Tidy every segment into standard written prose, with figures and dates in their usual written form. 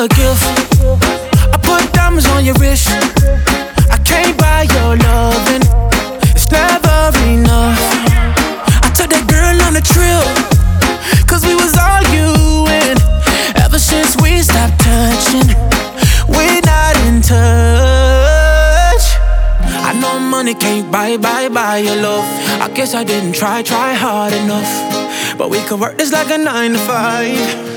a gift. I put diamonds on your wrist. I can't buy your loving. It's never enough. I took that girl on a trip, cause we was arguing. Ever since we stopped touching, we're not in touch. I know money can't buy your love. I guess I didn't try hard enough. But we could work this like a 9 to 5.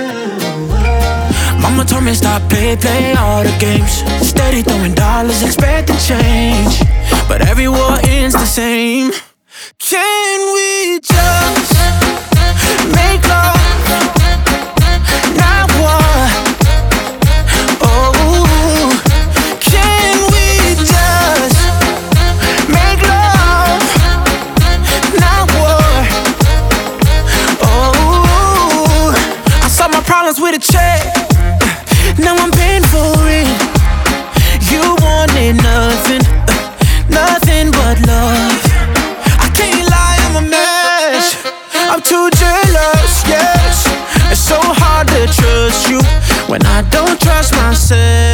Mama told me stop play all the games. Steady throwing dollars, expecting change. But every war ends the same. Can we just make love, not war? Oh, can we just make love, not war? Oh, I solved my problems with a check. Now I'm paying for it. You wanted nothing, nothing but love. I can't lie, I'm a mess. I'm too jealous, yes. It's so hard to trust you when I don't trust myself.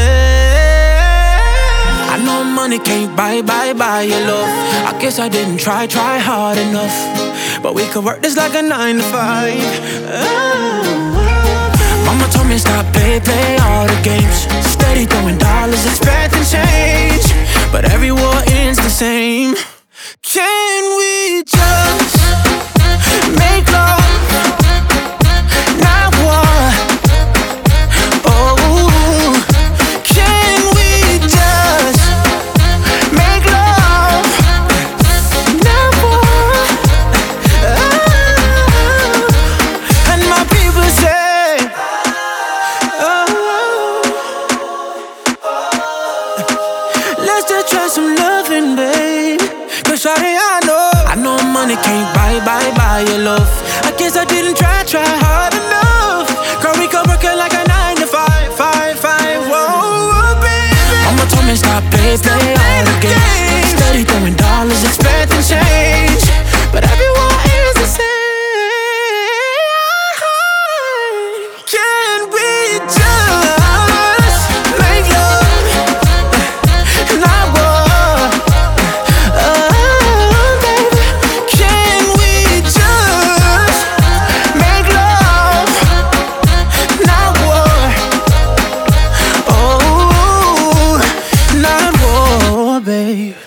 I know money can't buy your love. I guess I didn't try hard enough. But we could work this like a 9 to 5. Mama told me stop play all the games. Steady throwing dollars, expecting change. But every war ends the same. Can we just make love, not war? Oh, can we just make love, not war? Oh, and my people say, let's just try some loving, babe. Cause shawty, I know money can't buy your love. I guess I didn't try hard enough. Girl, we could work it like a 9 to 5. Whoa, baby. Mama told me stop play all the games. Steady throwing dollars, expecting change. But everyone is the same. Can we just make love, not war? Oh, baby. Can we just make love, not war? Oh, not war, babe.